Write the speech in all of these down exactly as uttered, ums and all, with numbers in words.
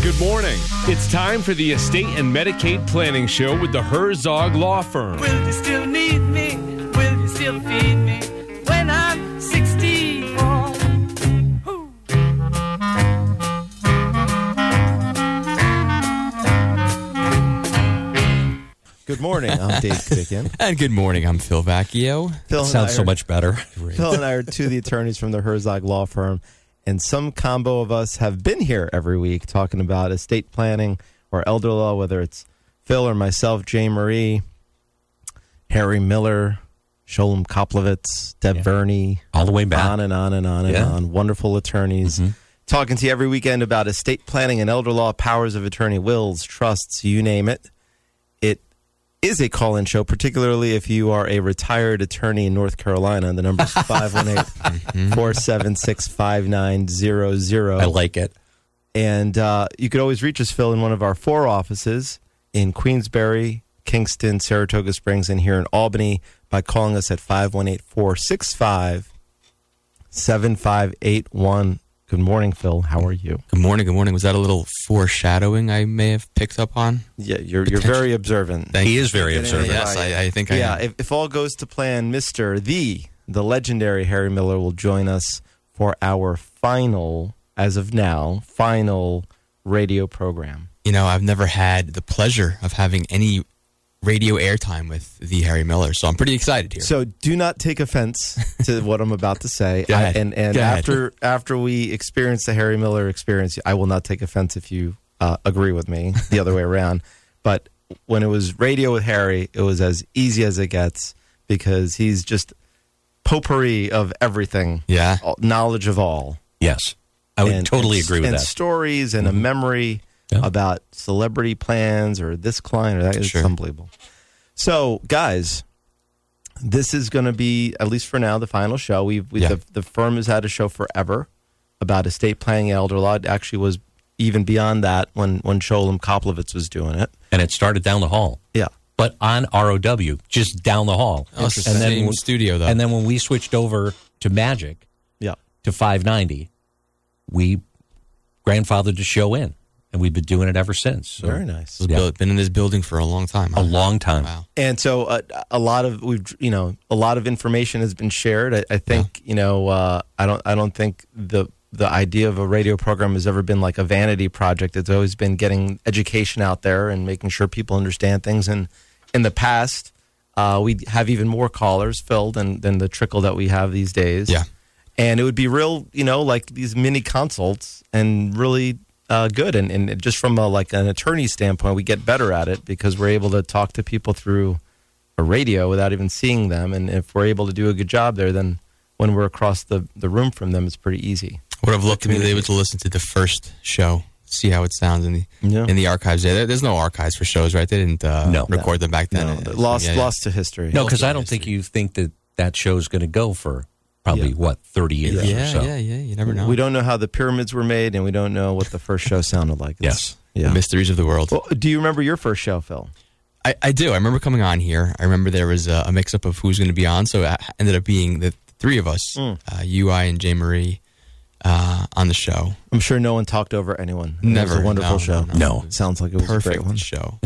Good morning. It's time for the Estate and Medicaid Planning Show with the Herzog Law Firm. Will you still need me? Will you still feed me when I'm sixty-four? Ooh. Good morning. I'm Dave Kudickian. And good morning. I'm Phil Vacchio. Phil and Sounds I so are- much better. Phil and I are two of the attorneys from the Herzog Law Firm, and some combo of us have been here every week talking about estate planning or elder law, whether it's Phil or myself, Jay Marie, Harry Miller, Sholem Koplowitz, Deb Yeah. Verney, All the way back. on and on and on and Yeah. on. Wonderful attorneys. Talking to you every weekend about estate planning and elder law, powers of attorney, wills, trusts, you name it. It is a call-in show, particularly if you are a retired attorney in North Carolina. The number is five one eight, four seven six, five nine zero zero. I like it. And uh, you could always reach us, Phil, in one of our four offices in Queensbury, Kingston, Saratoga Springs, and here in Albany by calling us at five one eight, four six five, seven five eight one. Good morning, Phil. How are you? Good morning. Good morning. Was that a little foreshadowing I may have picked up on? Yeah, you're you're very observant. Thank He you. is very Getting observant. it Yes, right. I, I think I Yeah, am. if, if all goes to plan, Mister the the legendary Harry Miller will join us for our final, as of now, final radio program. You know, I've never had the pleasure of having any radio airtime with the Harry Miller, so I'm pretty excited here. So do not take offense to what I'm about to say. Go ahead. I, and and Go ahead. after after we experience the Harry Miller experience, I will not take offense if you uh, agree with me the other way around. But when it was radio with Harry, it was as easy as it gets because he's just potpourri of everything. Yeah. all- knowledge of all. Yes. I would And- totally and- agree with and that. stories and a memory Yeah. about celebrity plans or this client or that. It's Sure. unbelievable. So, guys, this is going to be, at least for now, the final show. We've, we Yeah. the, the firm has had a show forever about estate planning and elder law. It actually was even beyond that when, when Sholem Koplowitz was doing it. And it started down the hall. Yeah. But on R O W, just down the hall. Oh, it's the and same when- studio, though. And then when we switched over to Magic, Yeah. to five ninety, we grandfathered the show in. And we've been doing it ever since. So Very nice. It's yeah. built- been in this building for a long time. A long time. Wow. And so uh, a lot of we've you know a lot of information has been shared. I, I think you know uh, I don't I don't think the the idea of a radio program has ever been like a vanity project. It's always been getting education out there and making sure people understand things. And in the past, uh, we have even more callers filled than than the trickle that we have these days. Yeah. And it would be real, you know, like these mini consults and really uh, good. And, and just from a, like an attorney standpoint, we get better at it because we're able to talk to people through a radio without even seeing them. And if we're able to do a good job there, then when we're across the, the room from them, it's pretty easy. Would have loved to be able to listen to the first show, see how it sounds in the Yeah. in the archives. There, there's no archives for shows, right? They didn't uh, No. record them back then. No, Uh, lost, yeah, yeah. lost to history. No, because I Also don't think history. you think that that show's going to go for probably, Yeah. what, thirty years Yeah, or so. yeah, yeah. You never know. We don't know how the pyramids were made, and we don't know what the first show sounded like. It's- Yes. Yeah. The mysteries of the world. Well, do you remember your first show, Phil? I, I do. I remember coming on here. I remember there was a, a mix-up of who's going to be on, so it ended up being the three of us, Mm. uh, you, I, and Jay Marie, uh, on the show. I'm sure no one talked over anyone. It was Never. a wonderful No, show. no, no. No. Sounds like it was a great Perfect one. show.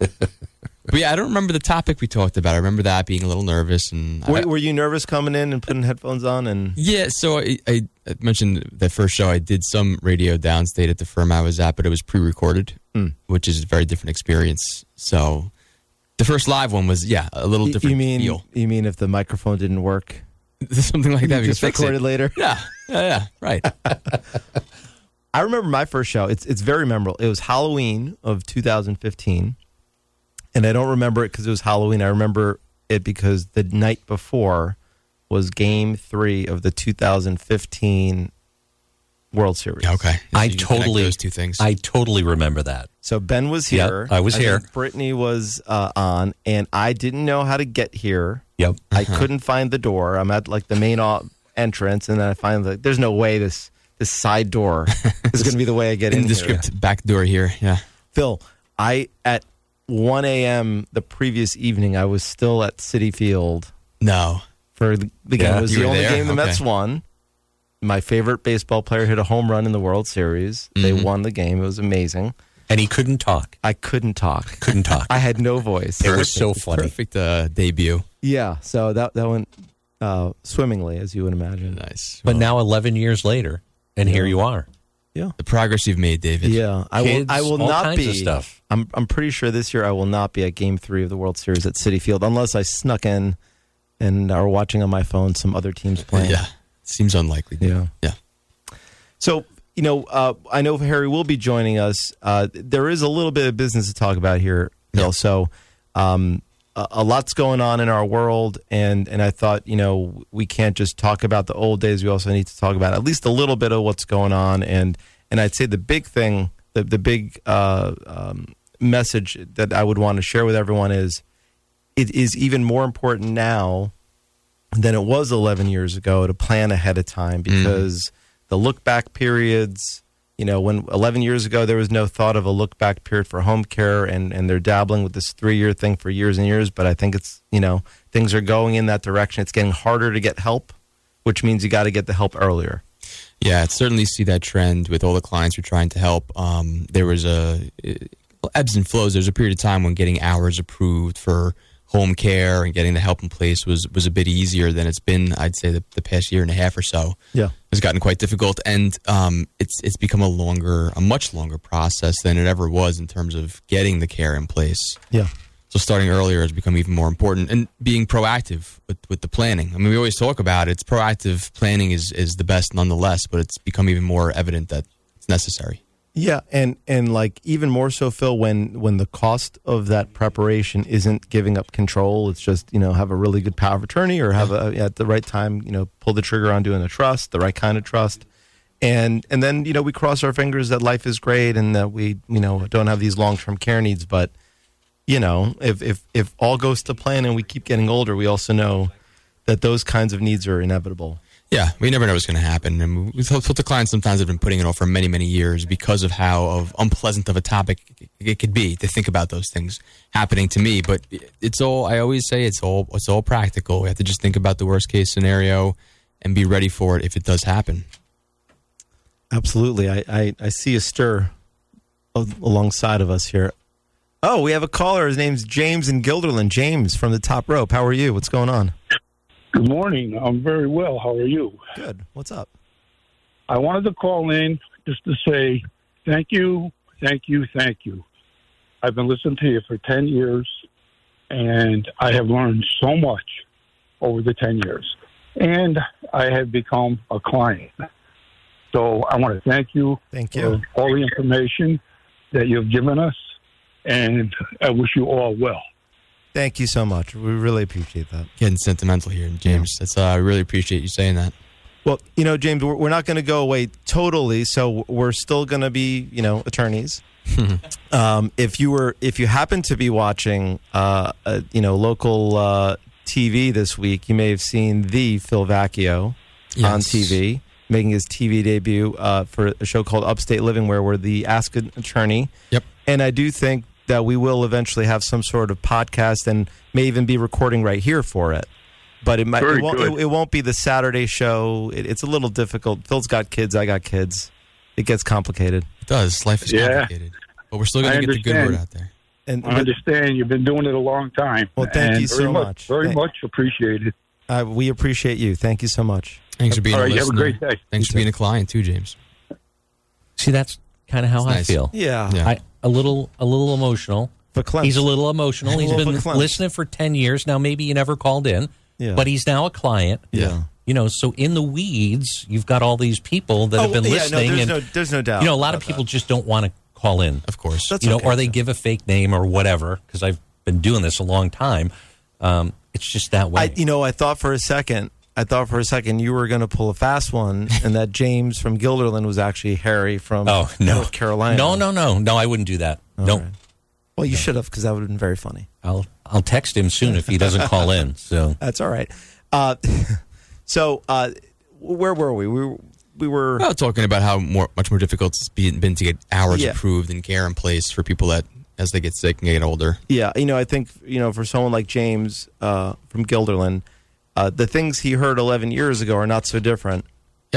But yeah, I don't remember the topic we talked about. I remember that being a little nervous. and I, Were, were you nervous coming in and putting headphones on? And Yeah, so I, I I mentioned that first show I did some radio downstate at the firm I was at, but it was pre-recorded, Mm. which is a very different experience. So the first live one was, yeah, a little Y- different you mean feel. you mean if the microphone didn't work, Something like that. you we just could fix it. recorded later? Yeah, yeah, yeah, right. I remember my first show. It's it's very memorable. It was Halloween of two thousand fifteen, and I don't remember it because it was Halloween. I remember it because the night before was Game Three of the two thousand fifteen World Series. Okay. So I you can connect totally, those two things. I totally remember that. So Ben was Yeah, here. I was here. think Brittany was uh, on, and I didn't know how to get here. Yep. I couldn't find the door. I'm at like the main o- entrance, and then I find like there's no way this this side door is going to be the way I get in here. Indescript back door here. Yeah. Phil, I at one a.m. the previous evening, I was still at City Field No. for the, the game. Yeah, It was you the were only there? game the Okay. Mets won. my favorite baseball player hit a home run in the World Series. They Mhm. won the game. It was amazing. And he couldn't talk. I couldn't talk. Couldn't talk. I had no voice. It was so funny. Perfect uh, debut. Yeah, so that that went uh, swimmingly, as you would imagine. Nice. But Well, now eleven years later, and here you are. the progress you've made, David. Yeah, I Kids, will. I will all not kinds be. of stuff. I'm. I'm pretty sure this year I will not be at Game Three of the World Series at Citi Field unless I snuck in and are watching on my phone some other teams playing. Yeah. Seems unlikely. Yeah. Yeah. So, you know, uh, I know Harry will be joining us. Uh, there is a little bit of business to talk about here, Bill. Yeah. So, um, a, a lot's going on in our world, and, and I thought, you know, we can't just talk about the old days. We also need to talk about at least a little bit of what's going on. And, and I'd say the big thing, the, the big uh, um, message that I would want to share with everyone is it is even more important now than it was eleven years ago to plan ahead of time, because the look back periods, you know, when eleven years ago there was no thought of a look back period for home care, and, and they're dabbling with this three year thing for years and years. But I think it's, you know, things are going in that direction. It's getting harder to get help, which means you got to get the help earlier. Yeah, I certainly see that trend with all the clients we're trying to help. Um, there was a uh, ebbs and flows. There's a period of time when getting hours approved for home care and getting the help in place was, was a bit easier than it's been, I'd say, the, the past year and a half or so. Yeah. It's gotten quite difficult, and um, it's it's become a longer, a much longer process than it ever was in terms of getting the care in place. Yeah. So starting earlier has become even more important, and being proactive with, with the planning. I mean, we always talk about it. It's proactive planning is, is the best nonetheless, but it's become even more evident that it's necessary. Yeah, and, and like even more so, Phil, when, when the cost of that preparation isn't giving up control, it's just, you know, have a really good power of attorney, or have a, at the right time, you know, pull the trigger on doing a trust, the right kind of trust. And and then, you know, we cross our fingers that life is great and that we, you know, don't have these long-term care needs. But, you know, if, if, if all goes to plan and we keep getting older, we also know that those kinds of needs are inevitable. Yeah, we never know what's going to happen. And we've told the clients sometimes have been putting it off for many, many years because of how of unpleasant of a topic it could be to think about those things happening to me. But it's all, I always say it's all, it's all practical. We have to just think about the worst case scenario and be ready for it if it does happen. Absolutely. I, I, I see a stir alongside of us here. Oh, we have a caller. His name's James in Guilderland. James from the Top Rope. How are you? What's going on? Good morning. I'm very well. How are you? Good. What's up? I wanted to call in just to say thank you, thank you, thank you. I've been listening to you for ten years, and I have learned so much over the ten years. And I have become a client. So I want to thank you Thank for you. all the information that you've given us, and I wish you all well. Thank you so much. We really appreciate that. Getting sentimental here, James. That's uh, I really appreciate you saying that. Well, you know, James, we're, we're not going to go away totally, so we're still going to be, you know, attorneys. um, if you were, if you happen to be watching, uh, uh, you know, local uh, T V this week, you may have seen the Phil Vacchio on Yes. T V, making his T V debut uh, for a show called Upstate Living, where we're the Ask an Attorney. Yep. And I do think that we will eventually have some sort of podcast and may even be recording right here for it. But it might Very it won't, good. it, it won't be the Saturday show. It, it's a little difficult. Phil's got kids. I got kids. It gets complicated. It does. Life is Yeah. complicated. But we're still going I to get the good understand. word out there. And I understand you've been doing it a long time. Well, thank and you very so much. much. Very Thank- much appreciated. uh, we appreciate you. Thank you so much. Thanks for being All right, a you have a listener. great day. Thanks You for being too. a client too, James. See, that's kind of how It's I nice. feel. Yeah. Yeah. I a little a little emotional. For Clemson. He's a little emotional. He's A little been verklempt. listening for ten years now. Maybe you never called in, Yeah. but he's now a client. Yeah. You know, so in the weeds, you've got all these people that have been Oh, yeah, listening, no, there's, and no, there's no doubt. you know, a lot of about people that. just don't want to call in. Of course. That's you know, okay. or they give a fake name or whatever. Because I've been doing this a long time. Um, it's just that way. I, you know, I thought for a second, I thought for a second you were going to pull a fast one, and that James from Guilderland was actually Harry from oh no, North Carolina. No, no, no, no. I wouldn't do that. All no, right. Well, you should have, because that would have been very funny. I'll I'll text him soon if he doesn't call in. So That's all right. Uh, so, uh, where were we? We were, we were. Well, talking about how more, much more difficult it's been, been to get hours Yeah. approved and care in place for people that, as they get sick and get older. Yeah, you know, I think, you know, for someone like James uh, from Guilderland, uh, the things he heard eleven years ago are not so different. Yeah.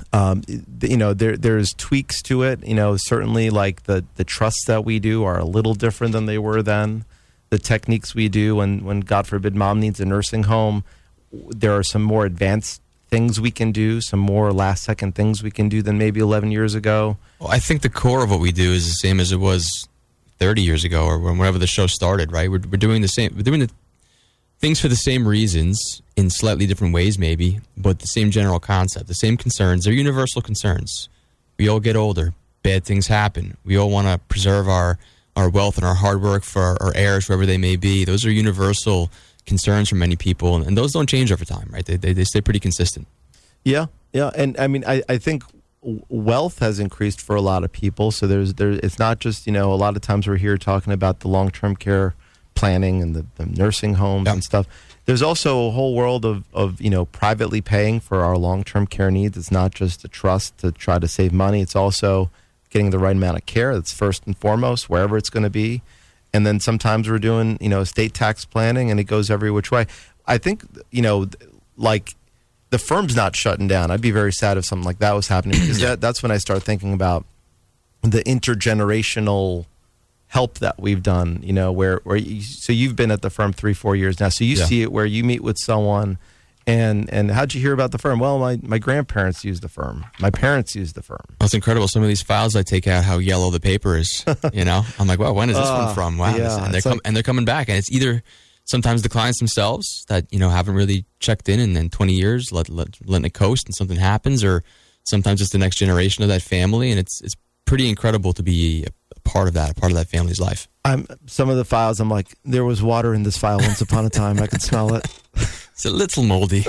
Um, you know, there there's tweaks to it. You know, certainly like the, the trusts that we do are a little different than they were then. The techniques we do when, when, God forbid, mom needs a nursing home, there are some more advanced things we can do, some more last-second things we can do than maybe eleven years ago. Well, I think the core of what we do is the same as it was thirty years ago or whenever the show started, right? We're, we're doing the same. We're doing the things for the same reasons in slightly different ways maybe, but the same general concept, the same concerns. They're universal concerns. We all get older. Bad things happen. We all want to preserve our, our wealth and our hard work for our, our heirs, wherever they may be. Those are universal concerns for many people, and, and those don't change over time, right? They, they they stay pretty consistent. Yeah, yeah, and I mean, I, I think wealth has increased for a lot of people. So there's there. It's not just, you know, a lot of times we're here talking about the long-term care planning and the, the nursing homes yeah. and stuff. There's also a whole world of, of, you know, privately paying for our long-term care needs. It's not just a trust to try to save money. It's also getting the right amount of care. That's first and foremost, wherever it's going to be. And then sometimes we're doing, you know, estate tax planning, and it goes every which way. I think, you know, like the firm's not shutting down. I'd be very sad if something like that was happening, because that, that's when I start thinking about the intergenerational help that we've done, you know, where, where you, so you've been at the firm three, four years now. So you yeah. see it where you meet with someone and, and how'd you hear about the firm? Well, my, my grandparents used the firm. My parents used the firm. That's incredible. Some of these files I take out, how yellow the paper is, you know, I'm like, wow, when is this uh, one from? Wow. Yeah, and, they're com- like, and they're coming back, and it's either sometimes the clients themselves that, you know, haven't really checked in, and then twenty years, let, let, letting it coast and something happens, or sometimes it's the next generation of that family. And it's, it's pretty incredible to be a part of that, a part of that family's life. I'm some of the files, I'm like, there was water in this file once upon a time. I could smell it. It's a little moldy.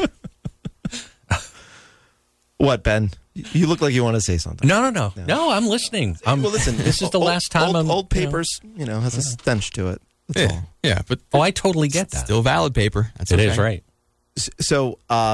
What, Ben? You look like you want to say something. No, no, no. No, no I'm listening. I'm, well, listen, this is the old, last time old, I'm... Old papers, you know, you know has a stench to it. That's yeah, all. yeah, but... Oh, I totally get that. Still valid paper. That's it okay. is, right. So, uh,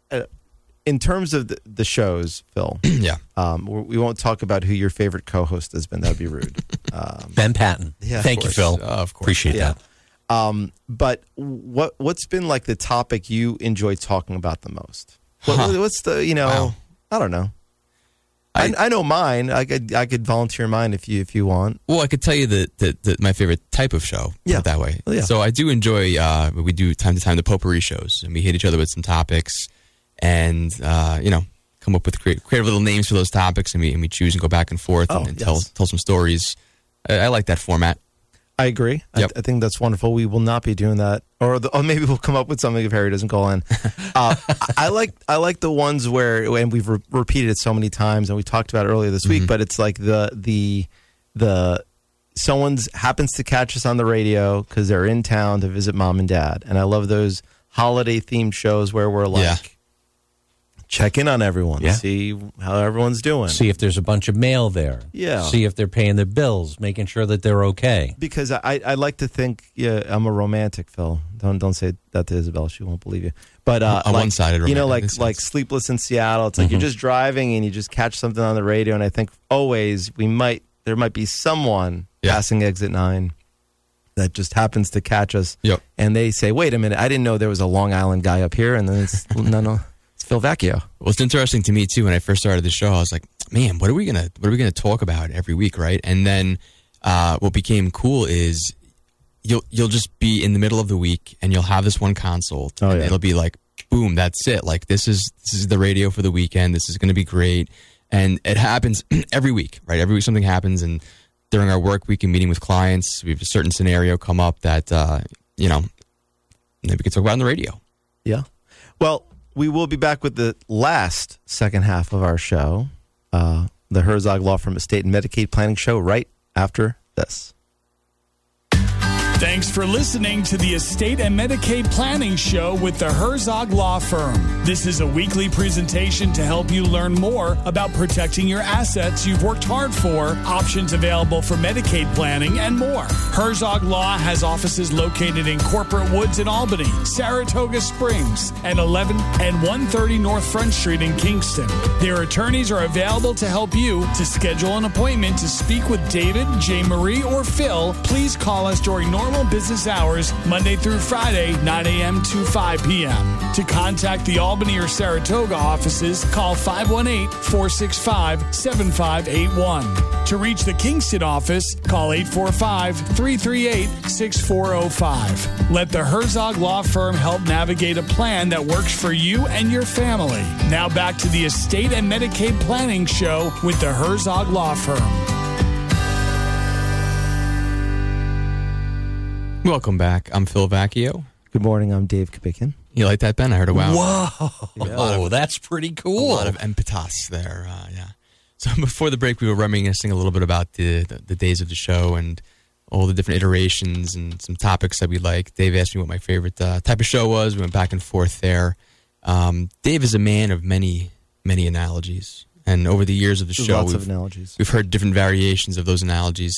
in terms of the, the shows, Phil, yeah, um, we won't talk about who your favorite co-host has been. That would be rude. Um, Ben Patton. Yeah, Thank you, Phil. Uh, of course. Appreciate yeah. that. Um, but what what's been like the topic you enjoy talking about the most? What, Huh. What's the you know? Wow. I don't know. I, I, I know mine. I could I could volunteer mine if you if you want. Well, I could tell you that that, that my favorite type of show. Put Yeah. it that way. Well, yeah. So I do enjoy. Uh, we do time to time the potpourri shows, and we hit each other with some topics, and uh, you know, come up with creative, creative little names for those topics, and we and we choose and go back and forth Oh, and, and yes. tell tell some stories. I, I like that format. I agree. Yep. I, I think that's wonderful. We will not be doing that, or, the, or maybe we'll come up with something if Harry doesn't call in. Uh, I, I like I like the ones where, and we've re- repeated it so many times, and we talked about it earlier this week. Mm-hmm. But it's like the the the someone's happens to catch us on the radio because they're in town to visit mom and dad, and I love those holiday themed shows where we're like. Yeah. Check in on everyone, Yeah. see how everyone's doing. See if there's a bunch of mail there. Yeah. See if they're paying their bills, making sure that they're okay. Because I, I like to think, yeah, I'm a romantic, Phil. Don't don't say that to Isabel; she won't believe you. But uh, A like, one-sided you know, like romantic, like makes sense. Sleepless in Seattle. It's like Mm-hmm. you're just driving and you just catch something on the radio, and I think always we might there might be someone Yeah. passing exit nine that just happens to catch us, Yep. and they say, "Wait a minute, I didn't know there was a Long Island guy up here," and then it's no, no, it's Phil Vecchio. Well, it's interesting to me too. When I first started the show, I was like, "Man, what are we gonna what are we gonna talk about every week, right?" And then uh, what became cool is you'll you'll just be in the middle of the week and you'll have this one consult, Oh, and yeah. it'll be like, boom, that's it. Like this is this is the radio for the weekend. This is going to be great, and it happens every week, right? Every week something happens, and during our work week and meeting with clients, we have a certain scenario come up that uh, you know maybe we can talk about on the radio. Yeah. Well, we will be back with the last second half of our show, uh, the Herzog Law Firm Estate and Medicaid Planning Show, right after this. Thanks for listening to the Estate and Medicaid Planning Show with the Herzog Law Firm. This is a weekly presentation to help you learn more about protecting your assets you've worked hard for, options available for Medicaid planning, and more. Herzog Law has offices located in Corporate Woods in Albany, Saratoga Springs, and eleven and one thirty North Front Street in Kingston. Their attorneys are available to help you. To schedule an appointment to speak with David, J. Marie, or Phil, please call us during normal normal business hours, Monday through Friday, nine a.m. to five p.m. To contact the Albany or Saratoga offices, call five one eight, four six five, seven five eight one. To reach the Kingston office, call eight four five, three three eight, six four zero five. Let the Herzog Law Firm help navigate a plan that works for you and your family. Now back to the Estate and Medicaid Planning Show with the Herzog Law Firm. Welcome back. I'm Phil Vacchio. Good morning. I'm Dave Kapikian. You like that, Ben? I heard a wow. Whoa, Yeah. that's pretty cool. A lot of impetus there. Uh, yeah. So before the break, we were reminiscing a little bit about the, the the days of the show and all the different iterations and some topics that we like. Dave asked me what my favorite uh, type of show was. We went back and forth there. Um, Dave is a man of many, many analogies. And over the years of the There's show, lots we've, of analogies. we've heard different variations of those analogies.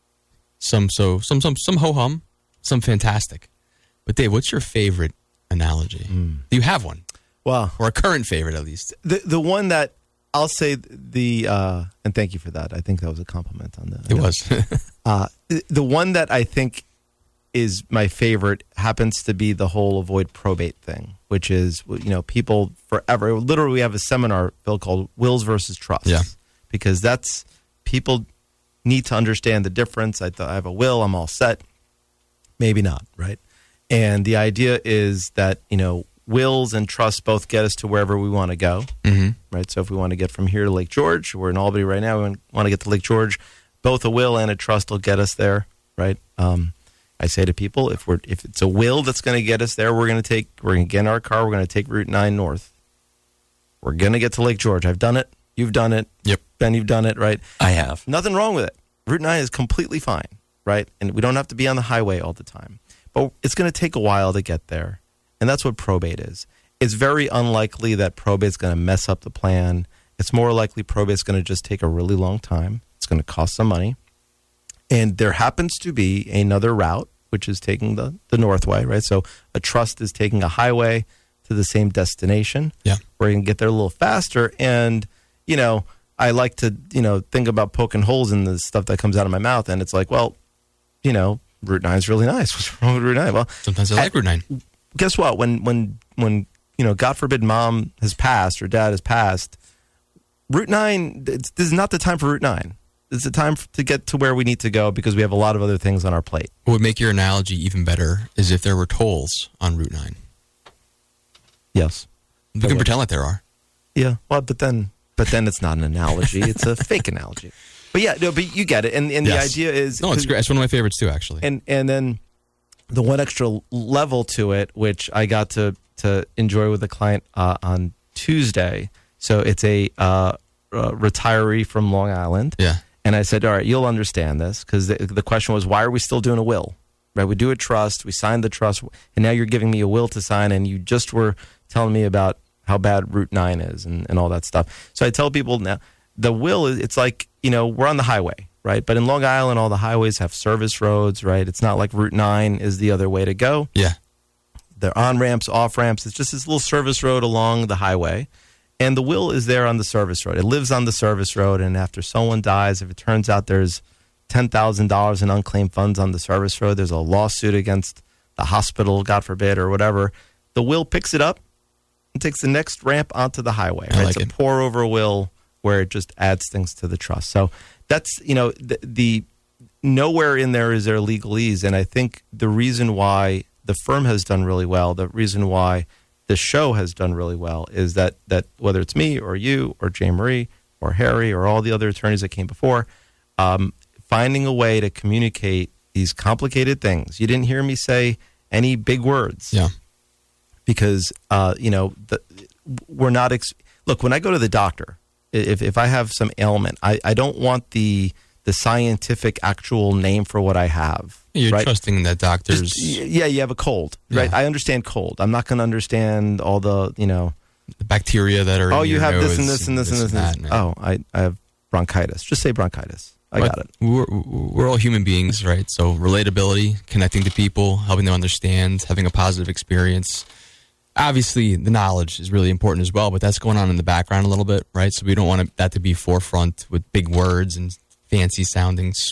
Some so some some some ho hum, some fantastic. But Dave, what's your favorite analogy? Mm. Do you have one, Well, or a current favorite at least? the the one that I'll say the uh, and thank you for that. I think that was a compliment on the. It was. Uh, the- the one that I think is my favorite happens to be the whole avoid probate thing, which is, you know, people forever. Literally, we have a seminar, Bill, called Wills versus Trusts. Yeah. Because that's, people need to understand the difference. I thought I have a will, I'm all set. Maybe not, right? And the idea is that, you know, wills and trusts both get us to wherever we want to go, Mm-hmm. right? So if we want to get from here to Lake George, we're in Albany right now, we want to get to Lake George, both a will and a trust will get us there, right? Um, I say to people, if we're if it's a will that's going to get us there, we're going to take we're going to get in our car, we're going to take Route nine north. We're going to get to Lake George. I've done it. You've done it. Yep. Ben, you've done it, right? I have. Nothing wrong with it. Route nine is completely fine, right? And we don't have to be on the highway all the time. But it's going to take a while to get there. And that's what probate is. It's very unlikely that probate's going to mess up the plan. It's more likely probate's going to just take a really long time. It's going to cost some money. And there happens to be another route, which is taking the, the north way, right? So a trust is taking a highway to the same destination. Yeah. Where you can get there a little faster. And, you know, I like to, you know, think about poking holes in the stuff that comes out of my mouth. And it's like, well, you know, Route nine is really nice. What's wrong with Route nine? Well, Sometimes I like Route nine. guess what? When, when, when, you know, God forbid mom has passed or dad has passed, Route nine, it's, this is not the time for Route nine. It's the time f- to get to where we need to go because we have a lot of other things on our plate. What would make your analogy even better is if there were tolls on Route nine. Yes. We can Okay. pretend like there are. Yeah. Well, but then, but then it's not an analogy. It's a fake analogy. But yeah, no, but you get it. And, and Yes. the idea is, No, it's great. It's one of my favorites too, actually. and and then the one extra level to it, which I got to to enjoy with a client uh, on Tuesday. So it's a uh, uh, retiree from Long Island, yeah. and I said, "All right, you'll understand this," because the, the question was, "Why are we still doing a will?" Right? We do a trust, we signed the trust, and now you're giving me a will to sign, and you just were telling me about how bad Route nine is and, and all that stuff. So I tell people now, the will is, it's like, you know, we're on the highway, right? But in Long Island, all the highways have service roads, right? It's not like Route nine is the other way to go. Yeah. They're on ramps, off ramps. It's just this little service road along the highway. And the will is there on the service road. It lives on the service road. And after someone dies, if it turns out there's ten thousand dollars in unclaimed funds on the service road, there's a lawsuit against the hospital, God forbid, or whatever, the will picks it up and takes the next ramp onto the highway. I Right? like it's a it. pour over will where it just adds things to the trust. So that's, you know, the, the nowhere in there is there legalese. And I think the reason why the firm has done really well, the reason why the show has done really well is that, that whether it's me or you or Jay Marie or Harry or all the other attorneys that came before, um, finding a way to communicate these complicated things. You didn't hear me say any big words. Yeah. Because, uh, you know, the, we're not... Ex- Look, when I go to the doctor, if, if I have some ailment, I, I don't want the the scientific actual name for what I have. You're right? trusting that doctors. Just, y- yeah, you have a cold, right? Yeah. I understand cold. I'm not going to understand all the, you know, the bacteria that are oh, in you your have this and nose this and this and this. that, And this. Oh, I, I have bronchitis. Just say bronchitis. I But got it. We're, we're all human beings, right? So relatability, connecting to people, helping them understand, having a positive experience. Obviously, the knowledge is really important as well, but that's going on in the background a little bit, right? So we don't want that to be forefront with big words and fancy sounding smart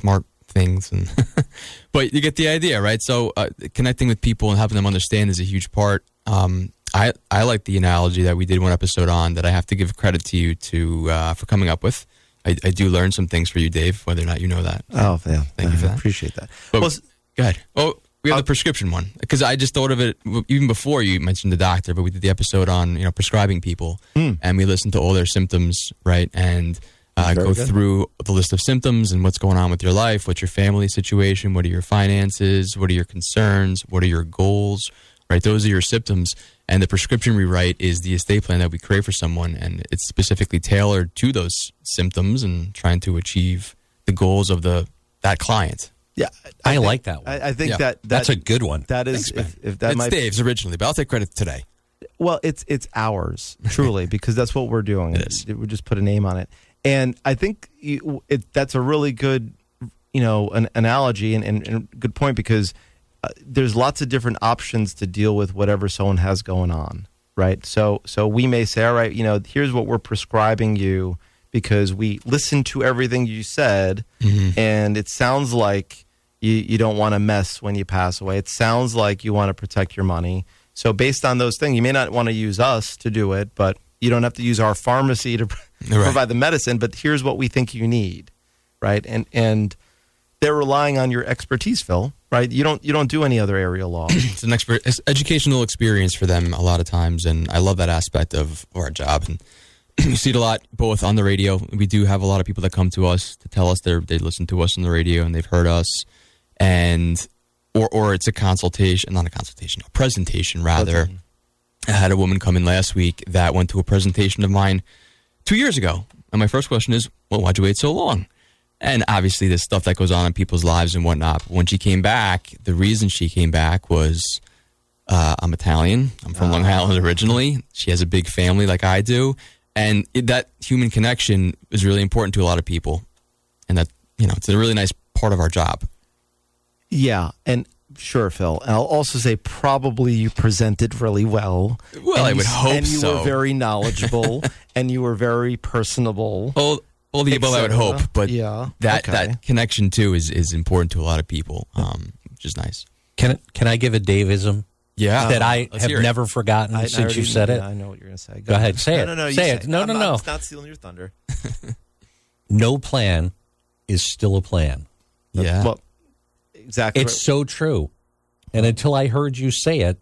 things, and but you get the idea, right? So uh, connecting with people and helping them understand is a huge part. Um, I I like the analogy that we did one episode on that I have to give credit to you to uh, for coming up with. I, I do learn some things for you, Dave, whether or not you know that. Oh, yeah. Thank you for I that. appreciate that. But, Well, go ahead. Oh, we have I'll- the prescription one because I just thought of it even before you mentioned the doctor. But we did the episode on you know prescribing people, Hmm. and we listened to all their symptoms, right? And uh, Very go good. through the list of symptoms and what's going on with your life, what's your family situation, what are your finances, what are your concerns, what are your goals, right? Those are your symptoms. And the prescription we write is the estate plan that we create for someone, and it's specifically tailored to those symptoms and trying to achieve the goals of the that client. yeah, I think- like that one. I, I think Yeah. that, that That's a good one. That is, if, if that it's might Dave's originally, but I'll take credit today. Well, it's it's ours, truly, because that's what we're doing. It is. We just put a name on it, and I think you, it, that's a really good, you know, an analogy and, and, and good point because uh, there's lots of different options to deal with whatever someone has going on, right? So so we may say, all right, you know, here's what we're prescribing you because we listened to everything you said, and it sounds like you, you don't want to mess when you pass away. It sounds like you want to protect your money. So based on those things, you may not want to use us to do it, but you don't have to use our pharmacy to Right. provide the medicine. But here's what we think you need, right? And and they're relying on your expertise, Phil, right? You don't you don't do any other area law. It's an expert, it's educational experience for them a lot of times, and I love that aspect of our job. And we see it a lot both on the radio. We do have a lot of people that come to us to tell us they they listen to us on the radio and they've heard us, and or or it's a consultation, not a consultation, a presentation rather. I had a woman come in last week that went to a presentation of mine two years ago, and my first question is, well, why'd you wait so long? And obviously there's stuff that goes on in people's lives and whatnot. But when she came back, the reason she came back was uh, I'm Italian. I'm from Long Island originally. She has a big family like I do. And it, that human connection is really important to a lot of people. And that, you know, it's a really nice part of our job. Yeah, and sure, Phil. And I'll also say probably you presented really well. Well, And I you- would hope And you so. were very knowledgeable, and you were very personable. All, all the above I would et cetera. hope. But Yeah, that, okay. that connection, too, is, is important to a lot of people, um, which is nice. Can can I give a Daveism Yeah. that I Let's have hear it. never forgotten I- I since already- you said it? yeah, I know what you're going to say. Go ahead, say no, it. No, no, you Say it. No, I'm no, not- no. It's not stealing your thunder. No plan is still a plan. Yeah. Well, exactly. It's so true. And until I heard you say it,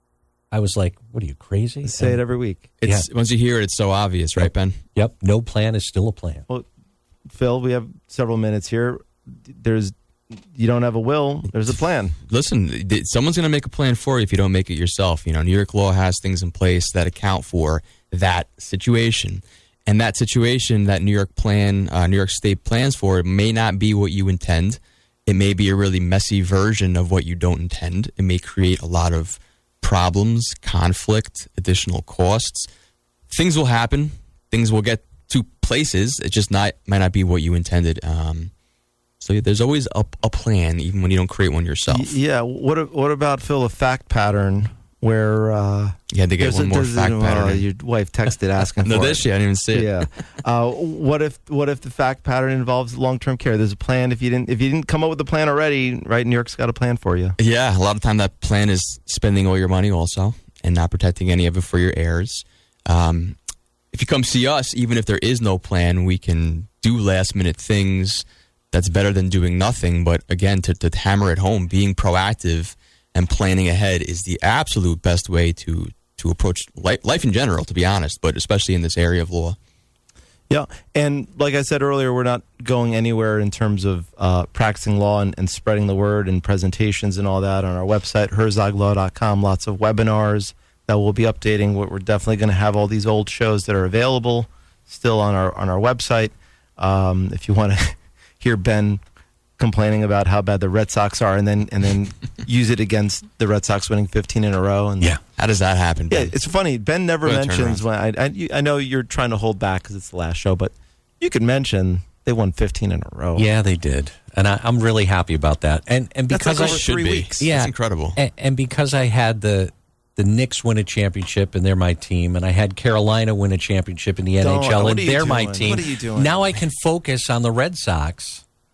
I was like, what are you, crazy? say it And- every week. It's Once you hear it, it's so obvious, right, Ben? Yep, no plan is still a plan. Well, Phil, we have several minutes here. There's, you don't have a will. There's a plan. Listen, th- someone's going to make a plan for you if you don't make it yourself. You know, New York law has things in place that account for that situation. And that situation that New York plan, uh, New York State plans for, it may not be what you intend. It may be a really messy version of what you don't intend. It may create a lot of problems, conflict, additional costs. Things will happen. Things will get to places. It just not might not be what you intended. Um, so yeah, there's always a, a plan, even when you don't create one yourself. Y- yeah. What a- What about, Phil, a fact pattern where uh, You had to get there's one a- more there's a- fact uh, pattern. in. your wife texted asking No, for this it. shit, I didn't even see it. Yeah. Uh, what if what if the fact pattern involves long term care? There's a plan. If you didn't if you didn't come up with the plan already, right? New York's got a plan for you. Yeah, a lot of time that plan is spending all your money also and not protecting any of it for your heirs. Um, if you come see us, even if there is no plan, we can do last minute things. That's better than doing nothing. But again, to, to hammer it home, being proactive and planning ahead is the absolute best way to to approach life, life in general, to be honest, but especially in this area of law. Yeah, and like I said earlier, we're not going anywhere in terms of uh, practicing law and, and spreading the word and presentations and all that on our website, herzog law dot com. Lots of webinars that we'll be updating. We're we're definitely going to have all these old shows that are available still on our on our website. Um, if you want to hear Ben complaining about how bad the Red Sox are, and then and then use it against the Red Sox winning fifteen in a row. And Yeah. How does that happen, yeah, Ben? it's funny. Ben never What a mentions when I, I you- I know you're trying to hold back because it's the last show, but you could mention they won fifteen in a row. Yeah, they did. And I, I'm really happy about that. And and That's because like I over Should three be. weeks. Yeah. It's incredible. And, and because I had the the Knicks win a championship and they're my team, and I had Carolina win a championship in the Don't. N H L What and are you they're my doing? team. What are you doing? Now I can focus on the Red Sox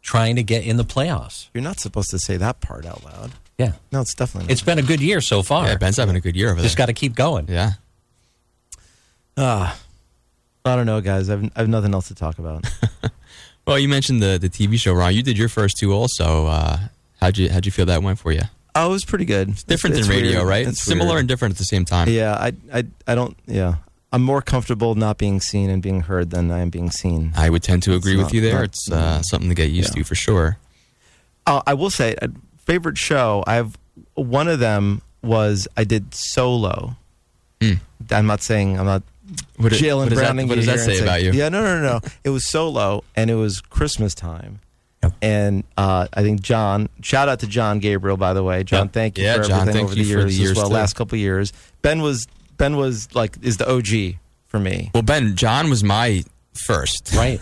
trying to get in the playoffs. You're not supposed to say that part out loud. Yeah. No, it's definitely not. It's been a good year so far. Yeah, Ben's having a good year over there. Just got to keep going. Yeah. Ah, I don't know, guys. I've, I have nothing else to talk about. Well, you mentioned the, the T V show, Ron. You did your first two also. Uh, how'd you how'd you feel that went for you? Oh, it was pretty good. It's Different it's than radio, weird. right? It's Similar weird. and different at the same time. Yeah, I, I, I don't. Yeah, I'm more comfortable not being seen and being heard than I am being seen. I would tend to agree It's with not- you there. not- It's uh, something to get used Yeah. to for sure. Uh, I will say, a favorite show. I have one of them was I did solo. Mm. I'm not saying I'm not What, it- Jalen what does that, Browning. what you does that here and say about you? Yeah, no, no, no. It was solo, and it was Christmas time. Yep. And uh, I think John, shout out to John Gabriel, by the way. John, Yep. thank you Yeah, for John, everything thank over you the for years, the years as well. too. Last couple of years, Ben was Ben was like is the O G for me. Well, Ben, John was my first. Right.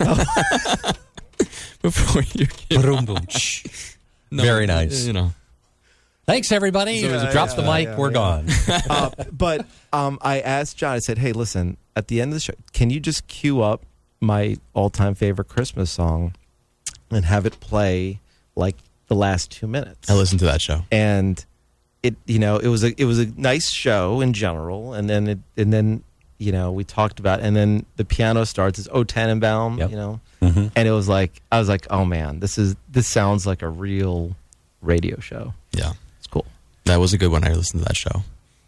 Before you came Boom, on. boom. Shh. No, Very nice. You know. Thanks, everybody. Yeah, Drops yeah, the mic. yeah, we're yeah. gone. uh, but um, I asked John. I said, "Hey, listen. At the end of the show, can you just cue up my all-time favorite Christmas song and have it play like the last two minutes?" I listened to that show. And it, you know, it was a it was a nice show in general. And then it and then you know we talked about and then the piano starts. It's O Tannenbaum, Yep. you know, Mhm. and it was like I was like, oh man, this is this sounds like a real radio show. Yeah. It's cool. That was a good one. I listened to that show.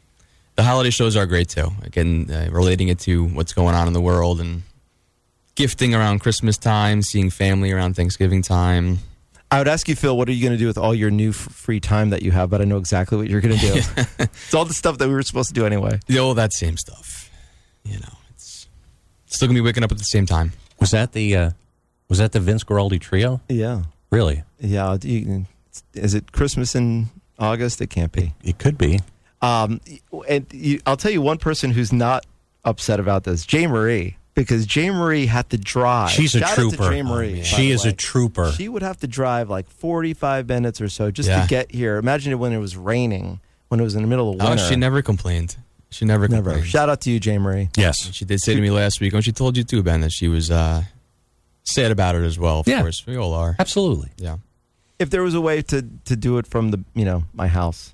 The holiday shows are great too. Again, uh, relating it to what's going on in the world and gifting around Christmas time, seeing family around Thanksgiving time. I would ask you, Phil, what are you going to do with all your new f- free time that you have? But I know exactly what you're going to do. It's all the stuff that we were supposed to do anyway. You know, that same stuff. You know, it's still gonna be waking up at the same time. Was that the uh, was that the Vince Guaraldi trio? Yeah, Really? yeah. do you- Is it Christmas in August? It can't be. It could be. Um, and you, I'll tell you one person who's not upset about this, Jay Marie, because Jay Marie had to drive. She's a Shout out trooper. to Jay Marie, by She the is way. a trooper. She would have to drive like forty-five minutes or so just Yeah. to get here. Imagine it when it was raining, when it was in the middle of Oh, winter. she never complained. She never, Never. complained. Shout out to you, Jay Marie. Yes. She did say to me last week, and she told you too, Ben, that she was uh, sad about it as well. Of Yeah. course, we all are. Absolutely. Yeah. If there was a way to, to do it from the you know my house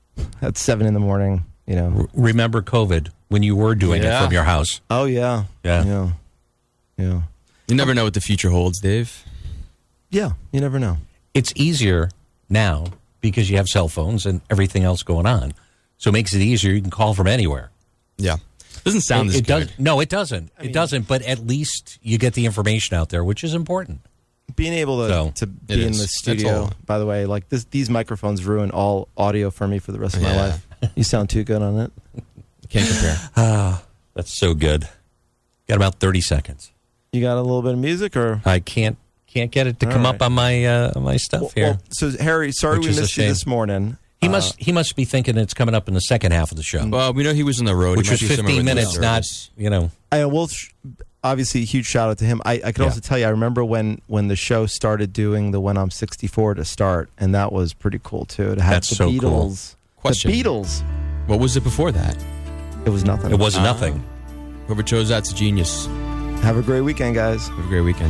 at seven in the morning, you know. R- remember COVID when you were doing Yeah. it from your house. Oh yeah, Yeah. yeah, yeah. You never know what the future holds, Dave. Yeah, you never know. It's easier now because you have cell phones and everything else going on. So it makes it easier. You can call from anywhere. Yeah. Doesn't sound it, as it good. does. No, it doesn't. mean- it doesn't. But at least you get the information out there, which is important. Being able to, So, to it be in is. the That's studio, all. by the way, like this, these microphones ruin all audio for me for the rest of my Yeah. life. You sound too good on it. Can't compare. That's so good. Got about thirty seconds. You got a little bit of music, or I can't can't get it to All come right. up on my uh, on my stuff well, here. well, so Harry, sorry Which we is a missed you shame. this morning. he Uh, must he must be thinking it's coming up in the second half of the show, Well, we know he was on the road. which He was might be somewhere fifteen with the minutes. Not service. you know. I will sh- obviously a huge shout out to him. I, I could Yeah. also tell you, I remember when when the show started doing the When I'm sixty-four to start, and that was pretty cool too. To have That's the so cool. Beatles, Question. the Beatles. What was it before that? It was nothing. It was Ah. nothing. Whoever chose that's a genius. Have a great weekend, guys. Have a great weekend.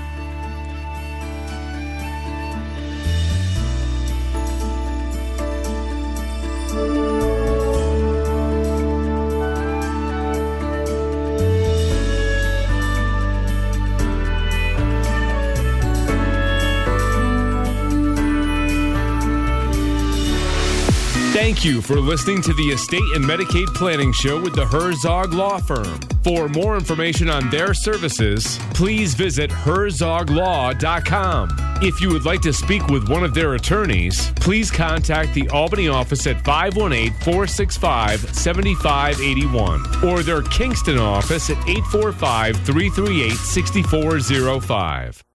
Thank you for listening to the Estate and Medicaid Planning Show with the Herzog Law Firm. For more information on their services, please visit herzog law dot com. If you would like to speak with one of their attorneys, please contact the Albany office at five one eight, four six five, seven five eight one or their Kingston office at eight four five, three three eight, six four zero five.